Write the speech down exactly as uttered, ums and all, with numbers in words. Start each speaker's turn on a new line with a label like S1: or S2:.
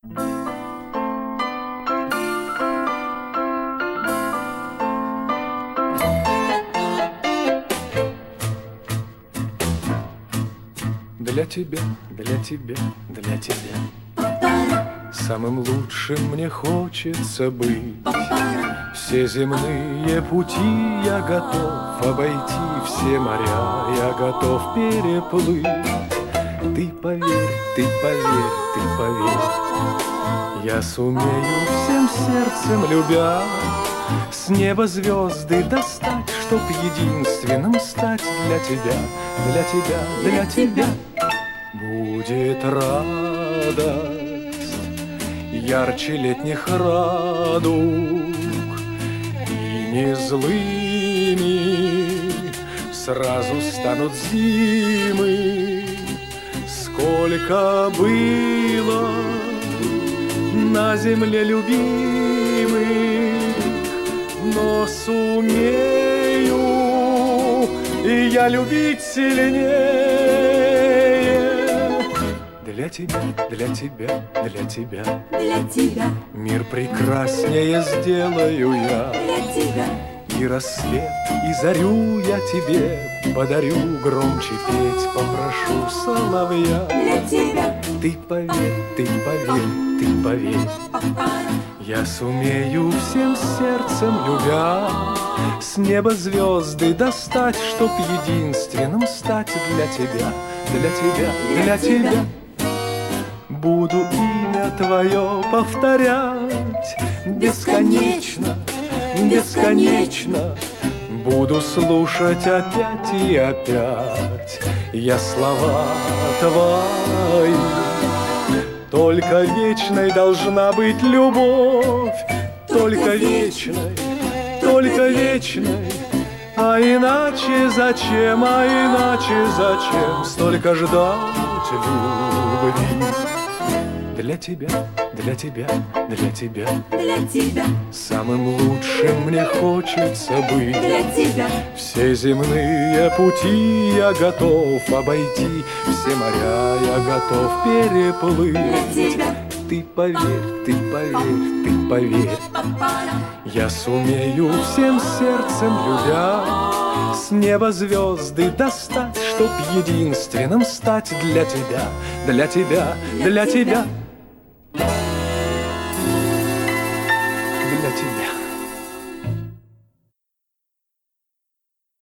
S1: Для тебя, для тебя, для тебя самым лучшим мне хочется быть. Все земные пути я готов обойти, все моря я готов переплыть. Ты поверь, ты поверь, ты поверь, я сумею всем сердцем любя с неба звезды достать, чтоб единственным стать для тебя, для тебя, для тебя. Будет радость ярче летних радуг, и не злыми сразу станут зимы. Сколько было на земле любимых, но сумею и я любить сильнее. Для тебя, для тебя, для тебя,
S2: для тебя
S1: мир прекраснее сделаю я.
S2: для тебя
S1: И рассвет, и зарю я тебе подарю, громче петь попрошу соловья.
S2: для тебя
S1: Ты поверь, ты поверь, ты поверь, я сумею всем сердцем любя с неба звезды достать, чтоб единственным стать для тебя, для тебя, для тебя. Буду имя твое повторять бесконечно, бесконечно. Буду слушать опять и опять я слова твои. Только вечной должна быть любовь, только вечной, только вечной. А иначе зачем, а иначе зачем столько ждать любви? Для тебя, для тебя, для тебя,
S2: для тебя
S1: самым лучшим мне хочется быть.
S2: для тебя
S1: Все земные пути я готов обойти, все моря я готов переплыть.
S2: для тебя
S1: Ты поверь, ты поверь, ты поверь, я сумею всем сердцем любя с неба звезды достать, чтоб единственным стать для тебя, для тебя, для тебя.